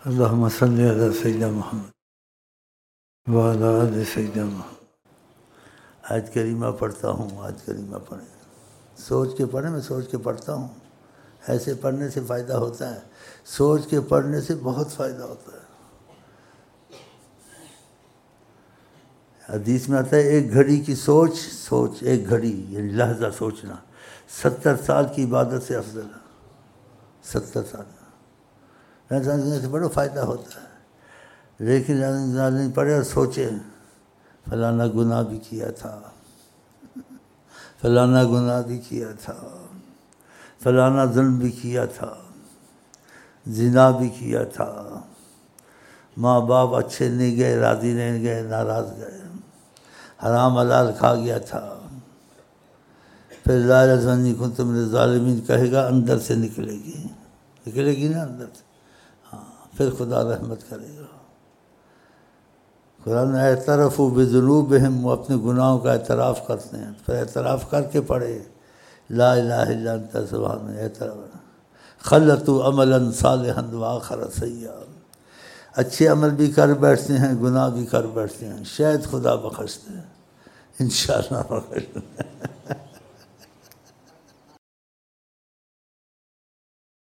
اللہم صلی علی سیدنا محمد وعلی آل سیدنا محمد۔ آیت کریمہ پڑھتا ہوں، آیت کریمہ پڑھیں، سوچ کے پڑھیں، میں سوچ کے پڑھتا ہوں، ایسے پڑھنے سے فائدہ ہوتا ہے، سوچ کے پڑھنے سے بہت فائدہ ہوتا ہے۔ حدیث میں آتا ہے ایک گھڑی کی سوچ ایک گھڑی یعنی لحظہ سوچنا 70 سال کی عبادت سے افضل ہے۔ 70 سال کرنے سے بڑا فائدہ ہوتا ہے، لیکن نہیں پڑھے اور سوچے فلانا گناہ بھی کیا تھا، فلانا گناہ بھی کیا تھا، فلانا ظلم بھی کیا تھا، زنا بھی کیا تھا، ماں باپ اچھے نہیں گئے، راضی نہیں گئے، ناراض گئے، حرام حلال کھا گیا تھا، پھر لا یزنی کنت من الظالمین کہے گا، اندر سے نکلے گی نا اندر سے، ہاں پھر خدا رحمت کرے گا۔ قرآن اعترفوا بذنوبہم، وہ اپنے گناہوں کا اعتراف کرتے ہیں، پھر اعتراف کر کے پڑھے لا الہ الا انت سبحانک، اعتراف خلطوا عملا صالحا وآخر سیئا، اچھے عمل بھی کر بیٹھتے ہیں، گناہ بھی کر بیٹھتے ہیں، شاید خدا بخش دے، انشاءاللہ بخش دے۔